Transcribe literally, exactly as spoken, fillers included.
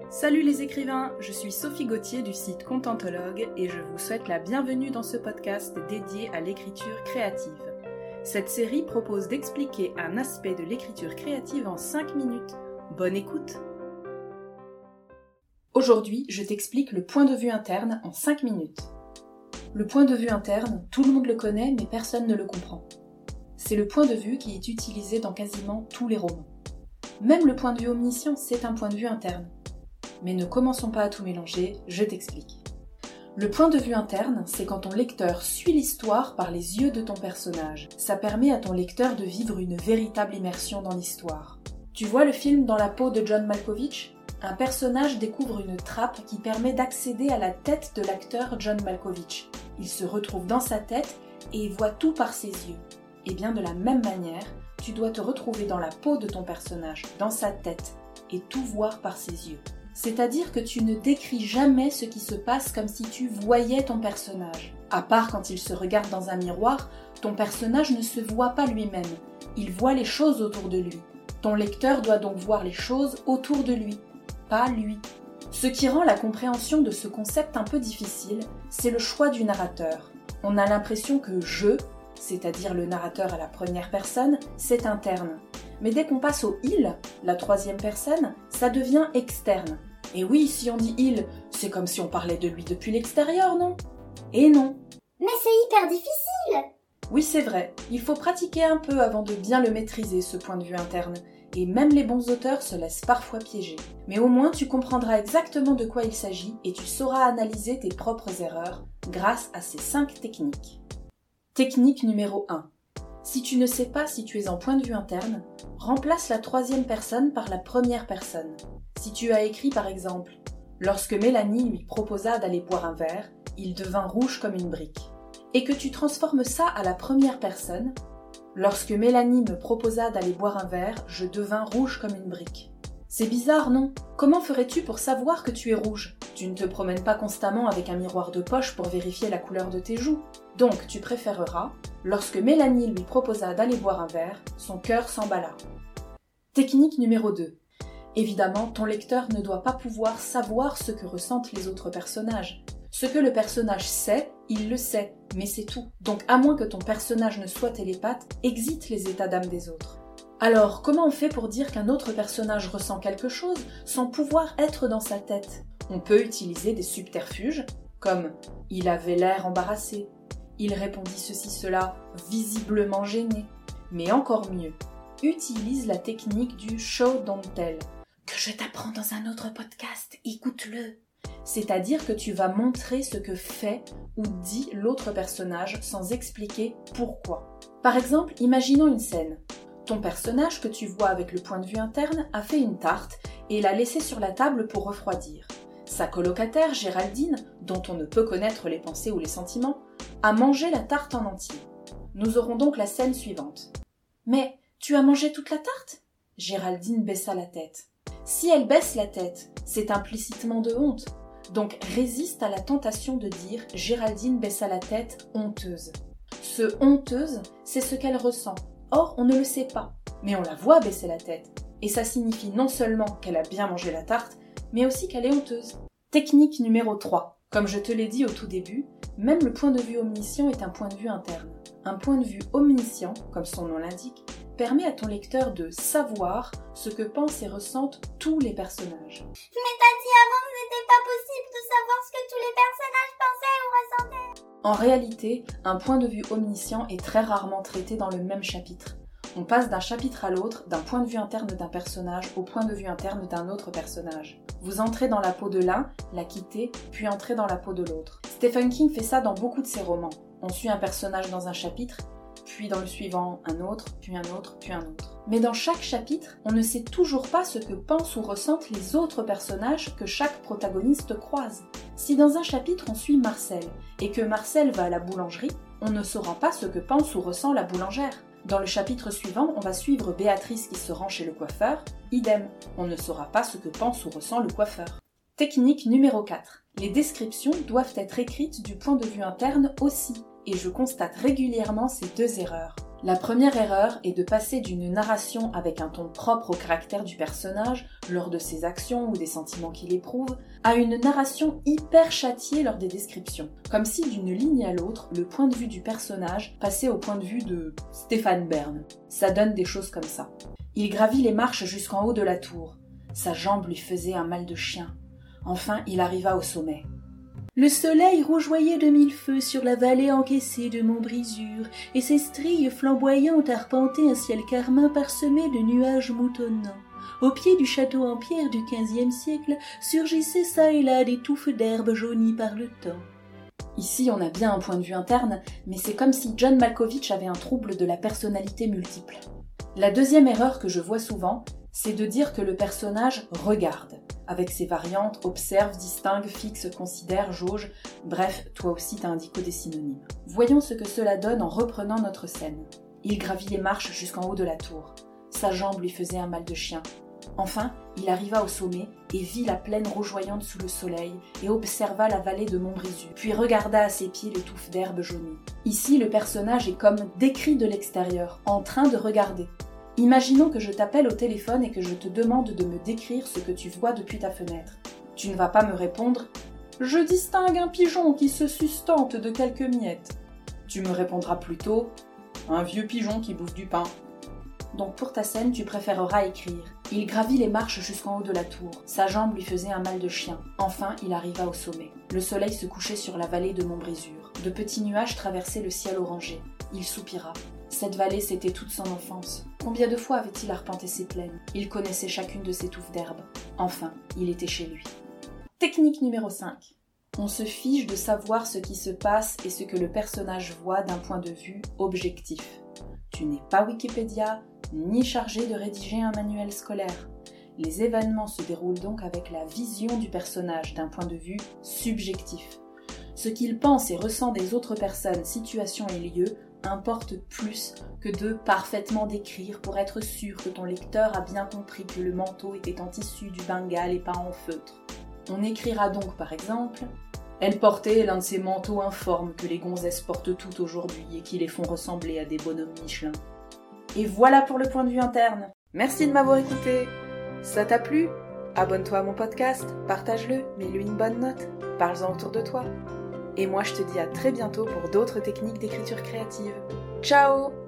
Salut les écrivains, je suis Sophie Gauthier du site Contentologue et je vous souhaite la bienvenue dans ce podcast dédié à l'écriture créative. Cette série propose d'expliquer un aspect de l'écriture créative en cinq minutes. Bonne écoute! Aujourd'hui, je t'explique le point de vue interne en cinq minutes. Le point de vue interne, tout le monde le connaît mais personne ne le comprend. C'est le point de vue qui est utilisé dans quasiment tous les romans. Même le point de vue omniscient, c'est un point de vue interne. Mais ne commençons pas à tout mélanger, je t'explique. Le point de vue interne, c'est quand ton lecteur suit l'histoire par les yeux de ton personnage. Ça permet à ton lecteur de vivre une véritable immersion dans l'histoire. Tu vois le film Dans la peau de John Malkovich ? Un personnage découvre une trappe qui permet d'accéder à la tête de l'acteur John Malkovich. Il se retrouve dans sa tête et voit tout par ses yeux. Et bien de la même manière, tu dois te retrouver dans la peau de ton personnage, dans sa tête, et tout voir par ses yeux. C'est-à-dire que tu ne décris jamais ce qui se passe comme si tu voyais ton personnage. À part quand il se regarde dans un miroir, ton personnage ne se voit pas lui-même. Il voit les choses autour de lui. Ton lecteur doit donc voir les choses autour de lui, pas lui. Ce qui rend la compréhension de ce concept un peu difficile, c'est le choix du narrateur. On a l'impression que « je », c'est-à-dire le narrateur à la première personne, c'est interne. Mais dès qu'on passe au « il », la troisième personne, ça devient externe. Et oui, si on dit « il », c'est comme si on parlait de lui depuis l'extérieur, non ? Et non. Mais c'est hyper difficile ! Oui, c'est vrai. Il faut pratiquer un peu avant de bien le maîtriser, ce point de vue interne. Et même les bons auteurs se laissent parfois piéger. Mais au moins, tu comprendras exactement de quoi il s'agit et tu sauras analyser tes propres erreurs grâce à ces cinq techniques. Technique numéro un. Si tu ne sais pas si tu es en point de vue interne, remplace la troisième personne par la première personne. Si tu as écrit par exemple « Lorsque Mélanie lui proposa d'aller boire un verre, il devint rouge comme une brique » et que tu transformes ça à la première personne « Lorsque Mélanie me proposa d'aller boire un verre, je devins rouge comme une brique ». C'est bizarre, non ? Comment ferais-tu pour savoir que tu es rouge ? Tu ne te promènes pas constamment avec un miroir de poche pour vérifier la couleur de tes joues. Donc tu préféreras « Lorsque Mélanie lui proposa d'aller boire un verre, son cœur s'emballa ». Technique numéro deux. Évidemment, ton lecteur ne doit pas pouvoir savoir ce que ressentent les autres personnages. Ce que le personnage sait, il le sait, mais c'est tout. Donc à moins que ton personnage ne soit télépathe, exite les états d'âme des autres. Alors, comment on fait pour dire qu'un autre personnage ressent quelque chose sans pouvoir être dans sa tête ? On peut utiliser des subterfuges, comme « il avait l'air embarrassé », « il répondit ceci cela, visiblement gêné ». Mais encore mieux, utilise la technique du « show don't tell », que je t'apprends dans un autre podcast, écoute-le. C'est-à-dire que tu vas montrer ce que fait ou dit l'autre personnage sans expliquer pourquoi. Par exemple, imaginons une scène. Ton personnage que tu vois avec le point de vue interne a fait une tarte et l'a laissée sur la table pour refroidir. Sa colocataire, Géraldine, dont on ne peut connaître les pensées ou les sentiments, a mangé la tarte en entier. Nous aurons donc la scène suivante. « Mais tu as mangé toute la tarte ?» Géraldine baissa la tête. Si elle baisse la tête, c'est implicitement de honte. Donc résiste à la tentation de dire « Géraldine baissa la tête, honteuse ». Ce « honteuse », c'est ce qu'elle ressent. Or, on ne le sait pas, mais on la voit baisser la tête. Et ça signifie non seulement qu'elle a bien mangé la tarte, mais aussi qu'elle est honteuse. Technique numéro trois. Comme je te l'ai dit au tout début, même le point de vue omniscient est un point de vue interne. Un point de vue omniscient, comme son nom l'indique, permet à ton lecteur de savoir ce que pensent et ressentent tous les personnages. Mais t'as dit avant que c'était pas possible de savoir ce que tous les personnages pensaient ou ressentaient. En réalité, un point de vue omniscient est très rarement traité dans le même chapitre. On passe d'un chapitre à l'autre, d'un point de vue interne d'un personnage au point de vue interne d'un autre personnage. Vous entrez dans la peau de l'un, la quittez, puis entrez dans la peau de l'autre. Stephen King fait ça dans beaucoup de ses romans. On suit un personnage dans un chapitre, puis dans le suivant un autre, puis un autre, puis un autre. Mais dans chaque chapitre, on ne sait toujours pas ce que pensent ou ressentent les autres personnages que chaque protagoniste croise. Si dans un chapitre on suit Marcel, et que Marcel va à la boulangerie, on ne saura pas ce que pense ou ressent la boulangère. Dans le chapitre suivant, on va suivre Béatrice qui se rend chez le coiffeur, idem, on ne saura pas ce que pense ou ressent le coiffeur. Technique numéro quatre. Les descriptions doivent être écrites du point de vue interne aussi, et je constate régulièrement ces deux erreurs. La première erreur est de passer d'une narration avec un ton propre au caractère du personnage, lors de ses actions ou des sentiments qu'il éprouve, à une narration hyper châtiée lors des descriptions, comme si d'une ligne à l'autre, le point de vue du personnage passait au point de vue de Stéphane Bern. Ça donne des choses comme ça. Il gravit les marches jusqu'en haut de la tour. Sa jambe lui faisait un mal de chien. Enfin, il arriva au sommet. Le soleil rougeoyait de mille feux sur la vallée encaissée de Montbrisure, et ses stries flamboyantes arpentaient un ciel carmin parsemé de nuages moutonnants. Au pied du château en pierre du quinzième siècle surgissaient çà et là des touffes d'herbes jaunies par le temps. Ici, on a bien un point de vue interne, mais c'est comme si John Malkovich avait un trouble de la personnalité multiple. La deuxième erreur que je vois souvent, c'est de dire que le personnage regarde, avec ses variantes, observe, distingue, fixe, considère, jauge, bref, toi aussi t'as indiqué des synonymes. Voyons ce que cela donne en reprenant notre scène. Il gravit les marches jusqu'en haut de la tour. Sa jambe lui faisait un mal de chien. Enfin, il arriva au sommet et vit la plaine rougeoyante sous le soleil et observa la vallée de Montbrisure, puis regarda à ses pieds les touffes d'herbe jaunies. Ici, le personnage est comme décrit de l'extérieur, en train de regarder. Imaginons que je t'appelle au téléphone et que je te demande de me décrire ce que tu vois depuis ta fenêtre. Tu ne vas pas me répondre « Je distingue un pigeon qui se sustente de quelques miettes ». Tu me répondras plutôt « Un vieux pigeon qui bouffe du pain ». Donc pour ta scène, tu préféreras écrire « Il gravit les marches jusqu'en haut de la tour. Sa jambe lui faisait un mal de chien. Enfin, il arriva au sommet. Le soleil se couchait sur la vallée de Montbrisure. De petits nuages traversaient le ciel orangé. Il soupira. Cette vallée, c'était toute son enfance. Combien de fois avait-il arpenté ses plaines? Il connaissait chacune de ses touffes d'herbe. Enfin, il était chez lui. Technique numéro cinq. On se fiche de savoir ce qui se passe et ce que le personnage voit d'un point de vue objectif. Tu n'es pas Wikipédia, ni chargé de rédiger un manuel scolaire. Les événements se déroulent donc avec la vision du personnage d'un point de vue subjectif. Ce qu'il pense et ressent des autres personnes, situations et lieux importe plus que de parfaitement décrire pour être sûr que ton lecteur a bien compris que le manteau était en tissu du Bengale et pas en feutre. On écrira donc par exemple « Elle portait l'un de ces manteaux informes que les gonzesses portent toutes aujourd'hui et qui les font ressembler à des bonhommes Michelin. » Et voilà pour le point de vue interne. Merci de m'avoir écouté. Ça t'a plu? Abonne-toi à mon podcast, partage-le, mets-lui une bonne note, parle-en autour de toi. Et moi je te dis à très bientôt pour d'autres techniques d'écriture créative. Ciao!